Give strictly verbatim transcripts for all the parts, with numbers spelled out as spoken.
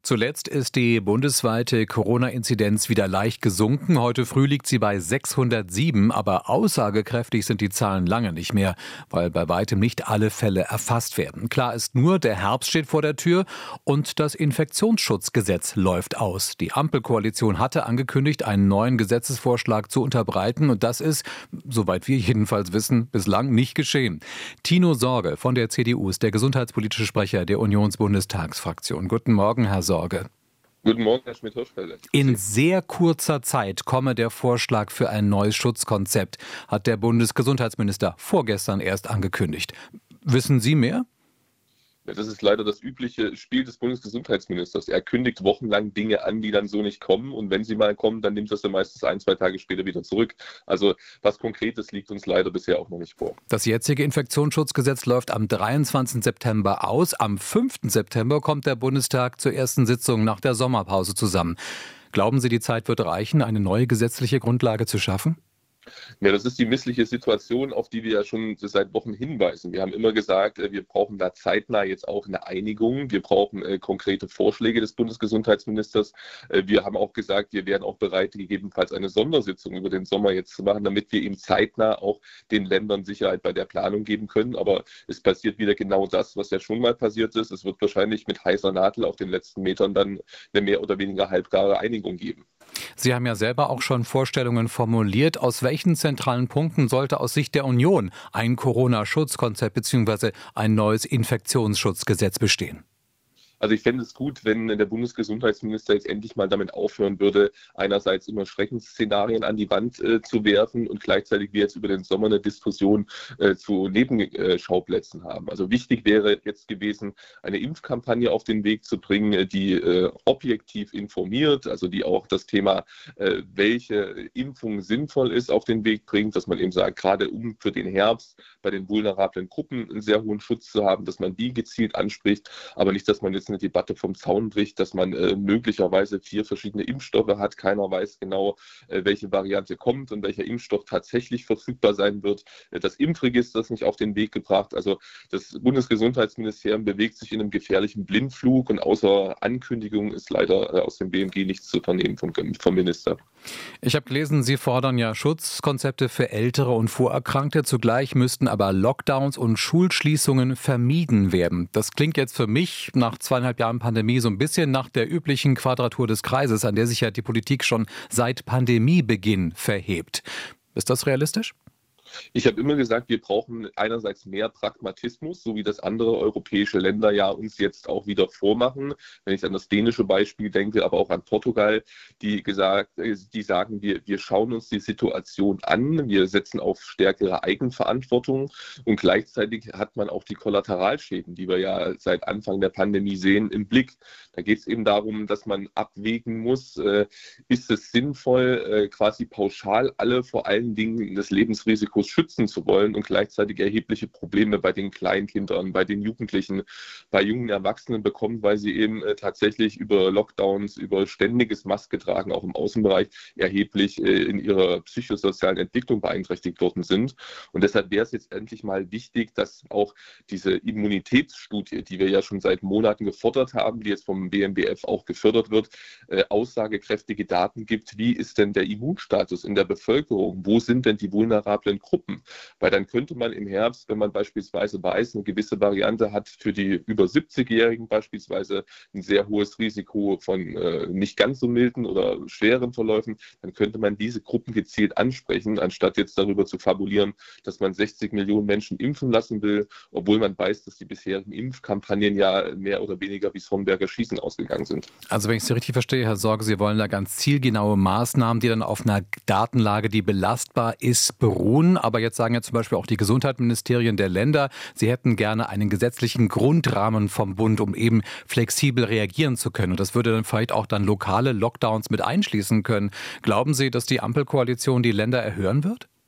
Zuletzt ist die bundesweite Corona-Inzidenz wieder leicht gesunken. Heute früh liegt sie bei sechshundertsieben, aber aussagekräftig sind die Zahlen lange nicht mehr, weil bei weitem nicht alle Fälle erfasst werden. Klar ist nur, der Herbst steht vor der Tür und das Infektionsschutzgesetz läuft aus. Die Ampelkoalition hatte angekündigt, einen neuen Gesetzesvorschlag zu unterbreiten und das ist, soweit wir jedenfalls wissen, bislang nicht geschehen. Tino Sorge von der C D U ist der gesundheitspolitische Sprecher der Unionsbundestagsfraktion. Guten Morgen, Herr Sorge. Guten Morgen, Herr Schmidt-Hirschfeld. In sehr kurzer Zeit komme der Vorschlag für ein neues Schutzkonzept, hat der Bundesgesundheitsminister vorgestern erst angekündigt. Wissen Sie mehr? Ja, das ist leider das übliche Spiel des Bundesgesundheitsministers. Er kündigt wochenlang Dinge an, die dann so nicht kommen. Und wenn sie mal kommen, dann nimmt das dann meistens ein, zwei Tage später wieder zurück. Also was Konkretes liegt uns leider bisher auch noch nicht vor. Das jetzige Infektionsschutzgesetz läuft am dreiundzwanzigsten September aus. Am fünften September kommt der Bundestag zur ersten Sitzung nach der Sommerpause zusammen. Glauben Sie, die Zeit wird reichen, eine neue gesetzliche Grundlage zu schaffen? Ja, das ist die missliche Situation, auf die wir ja schon seit Wochen hinweisen. Wir haben immer gesagt, wir brauchen da zeitnah jetzt auch eine Einigung. Wir brauchen äh, konkrete Vorschläge des Bundesgesundheitsministers. Äh, wir haben auch gesagt, wir wären auch bereit, gegebenenfalls eine Sondersitzung über den Sommer jetzt zu machen, damit wir eben zeitnah auch den Ländern Sicherheit bei der Planung geben können. Aber es passiert wieder genau das, was ja schon mal passiert ist. Es wird wahrscheinlich mit heißer Nadel auf den letzten Metern dann eine mehr oder weniger halbgare Einigung geben. Sie haben ja selber auch schon Vorstellungen formuliert. Aus welchen zentralen Punkten sollte aus Sicht der Union ein Corona-Schutzkonzept bzw. ein neues Infektionsschutzgesetz bestehen? Also ich fände es gut, wenn der Bundesgesundheitsminister jetzt endlich mal damit aufhören würde, einerseits immer Schreckensszenarien an die Wand äh, zu werfen und gleichzeitig wir jetzt über den Sommer eine Diskussion äh, zu Nebenschauplätzen haben. Also wichtig wäre jetzt gewesen, eine Impfkampagne auf den Weg zu bringen, die äh, objektiv informiert, also die auch das Thema, äh, welche Impfung sinnvoll ist, auf den Weg bringt, dass man eben sagt, gerade um für den Herbst bei den vulnerablen Gruppen einen sehr hohen Schutz zu haben, dass man die gezielt anspricht, aber nicht, dass man jetzt eine Debatte vom Zaun bricht, dass man äh, möglicherweise vier verschiedene Impfstoffe hat. Keiner weiß genau, äh, welche Variante kommt und welcher Impfstoff tatsächlich verfügbar sein wird. Äh, das Impfregister ist nicht auf den Weg gebracht. Also das Bundesgesundheitsministerium bewegt sich in einem gefährlichen Blindflug und außer Ankündigung ist leider äh, aus dem B M G nichts zu vernehmen vom, vom Minister. Ich habe gelesen, Sie fordern ja Schutzkonzepte für Ältere und Vorerkrankte. Zugleich müssten aber Lockdowns und Schulschließungen vermieden werden. Das klingt jetzt für mich nach zweieinhalb Jahren Pandemie so ein bisschen nach der üblichen Quadratur des Kreises, an der sich ja die Politik schon seit Pandemiebeginn verhebt. Ist das realistisch? Ich habe immer gesagt, wir brauchen einerseits mehr Pragmatismus, so wie das andere europäische Länder ja uns jetzt auch wieder vormachen. Wenn ich an das dänische Beispiel denke, aber auch an Portugal, die gesagt, die sagen, wir, wir schauen uns die Situation an, wir setzen auf stärkere Eigenverantwortung und gleichzeitig hat man auch die Kollateralschäden, die wir ja seit Anfang der Pandemie sehen, im Blick. Da geht es eben darum, dass man abwägen muss, äh, ist es sinnvoll, äh, quasi pauschal alle vor allen Dingen des Lebensrisikos schützen zu wollen und gleichzeitig erhebliche Probleme bei den Kleinkindern, bei den Jugendlichen, bei jungen Erwachsenen bekommen, weil sie eben äh, tatsächlich über Lockdowns, über ständiges Masketragen auch im Außenbereich erheblich äh, in ihrer psychosozialen Entwicklung beeinträchtigt worden sind. Und deshalb wäre es jetzt endlich mal wichtig, dass auch diese Immunitätsstudie, die wir ja schon seit Monaten gefordert haben, die jetzt vom B M B F auch gefördert wird, äh, aussagekräftige Daten gibt. Wie ist denn der Immunstatus in der Bevölkerung? Wo sind denn die vulnerablen Gruppen? Weil dann könnte man im Herbst, wenn man beispielsweise weiß, eine gewisse Variante hat für die über siebzigjährigen beispielsweise ein sehr hohes Risiko von äh, nicht ganz so milden oder schweren Verläufen, dann könnte man diese Gruppen gezielt ansprechen, anstatt jetzt darüber zu fabulieren, dass man sechzig Millionen Menschen impfen lassen will, obwohl man weiß, dass die bisherigen Impfkampagnen ja mehr oder weniger wie Hornberger Schießen ausgegangen sind. Also wenn ich Sie richtig verstehe, Herr Sorge, Sie wollen da ganz zielgenaue Maßnahmen, die dann auf einer Datenlage, die belastbar ist, beruhen. Aber jetzt sagen ja zum Beispiel auch die Gesundheitsministerien der Länder, sie hätten gerne einen gesetzlichen Grundrahmen vom Bund, um eben flexibel reagieren zu können. Und das würde dann vielleicht auch dann lokale Lockdowns mit einschließen können. Glauben Sie, dass die Ampelkoalition die Länder erhören wird?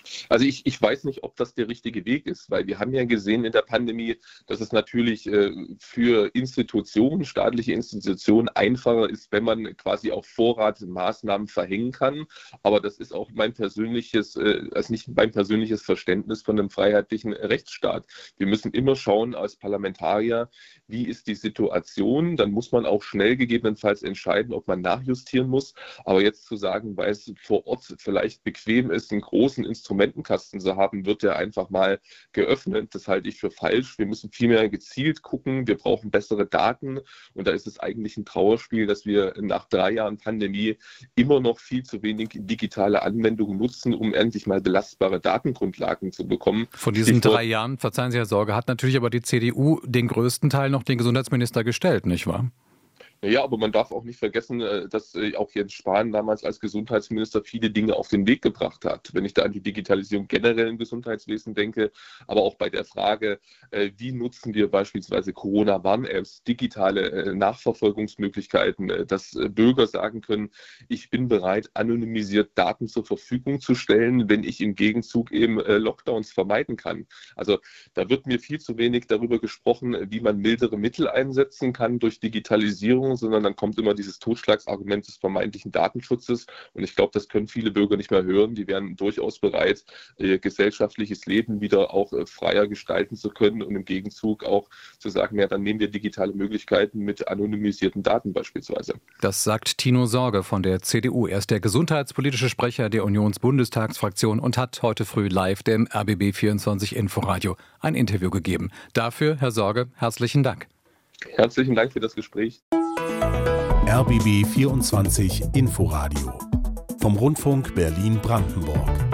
Also ich, ich weiß nicht, ob das der richtige Weg ist, weil wir haben ja gesehen in der Pandemie, dass es natürlich äh, für Institutionen, staatliche Institutionen einfacher ist, wenn man quasi auf Vorrat Maßnahmen verhängen kann. Aber das ist auch mein persönliches, äh, also nicht mein persönliches Verständnis von einem freiheitlichen Rechtsstaat. Wir müssen immer schauen als Parlamentarier, wie ist die Situation. Dann muss man auch schnell gegebenenfalls entscheiden, ob man nachjustieren muss. Aber jetzt zu sagen, weil es vor Ort vielleicht bequem ist, einen großen Instrumentenkasten zu haben, wird der einfach mal geöffnet. Das halte ich für falsch. Wir müssen vielmehr gezielt gucken. Wir brauchen bessere Daten. Und da ist es eigentlich ein Trauerspiel, dass wir nach drei Jahren Pandemie immer noch viel zu wenig digitale Anwendungen nutzen, um endlich mal belastbare Datengrundlagen zu bekommen. Von diesen Stichwort, drei Jahren, verzeihen Sie, Herr Sorge, hat natürlich aber die C D U den größten Teil noch den Gesundheitsminister gestellt, nicht wahr? Ja, aber man darf auch nicht vergessen, dass auch Jens Spahn damals als Gesundheitsminister viele Dinge auf den Weg gebracht hat. Wenn ich da an die Digitalisierung generell im Gesundheitswesen denke, aber auch bei der Frage, wie nutzen wir beispielsweise Corona-Warn-Apps, digitale Nachverfolgungsmöglichkeiten, dass Bürger sagen können, ich bin bereit, anonymisiert Daten zur Verfügung zu stellen, wenn ich im Gegenzug eben Lockdowns vermeiden kann. Also da wird mir viel zu wenig darüber gesprochen, wie man mildere Mittel einsetzen kann durch Digitalisierung, sondern dann kommt immer dieses Totschlagsargument des vermeintlichen Datenschutzes. Und ich glaube, das können viele Bürger nicht mehr hören. Die wären durchaus bereit, ihr gesellschaftliches Leben wieder auch freier gestalten zu können und im Gegenzug auch zu sagen, ja, dann nehmen wir digitale Möglichkeiten mit anonymisierten Daten beispielsweise. Das sagt Tino Sorge von der C D U. Er ist der gesundheitspolitische Sprecher der Unionsbundestagsfraktion und hat heute früh live dem R B B vierundzwanzig Inforadio ein Interview gegeben. Dafür, Herr Sorge, herzlichen Dank. Herzlichen Dank für das Gespräch. R B B vierundzwanzig Inforadio vom Rundfunk Berlin-Brandenburg.